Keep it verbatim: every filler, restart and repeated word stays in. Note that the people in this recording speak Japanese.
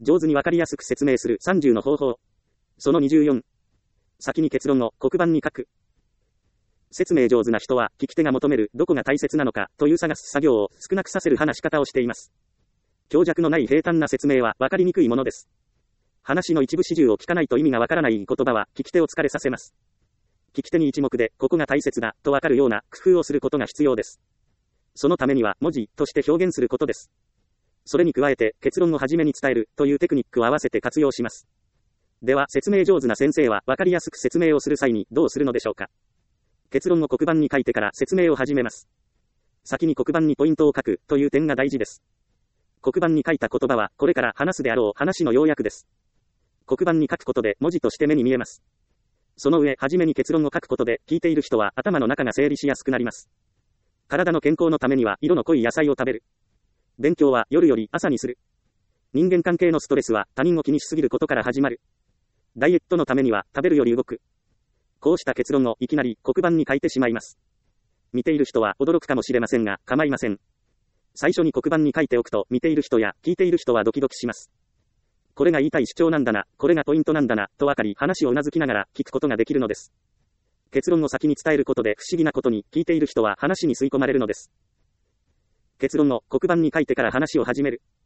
上手にわかりやすく説明するさんじゅうの方法。そのにじゅうよん。先に結論を黒板に書く。説明上手な人は、聞き手が求めるどこが大切なのかという探す作業を少なくさせる話し方をしています。強弱のない平坦な説明はわかりにくいものです。話の一部始終を聞かないと意味がわからない言葉は聞き手を疲れさせます。聞き手に一目でここが大切だとわかるような工夫をすることが必要です。そのためには文字として表現することです。それに加えて結論をはじめに伝えるというテクニックを合わせて活用します。では説明上手な先生はわかりやすく説明をする際にどうするのでしょうか。結論を黒板に書いてから説明を始めます。先に黒板にポイントを書くという点が大事です。黒板に書いた言葉はこれから話すであろう話の要約です。黒板に書くことで文字として目に見えます。その上、はじめに結論を書くことで聞いている人は頭の中が整理しやすくなります。体の健康のためには色の濃い野菜を食べる。勉強は夜より朝にする。人間関係のストレスは他人を気にしすぎることから始まる。ダイエットのためには食べるより動く。こうした結論をいきなり黒板に書いてしまいます。見ている人は驚くかもしれませんが構いません。最初に黒板に書いておくと見ている人や聞いている人はドキドキします。これが言いたい主張なんだな、これがポイントなんだなと分かり話をうなずきながら聞くことができるのです。結論を先に伝えることで不思議なことに聞いている人は話に吸い込まれるのです。結論を黒板に書いてから話を始める。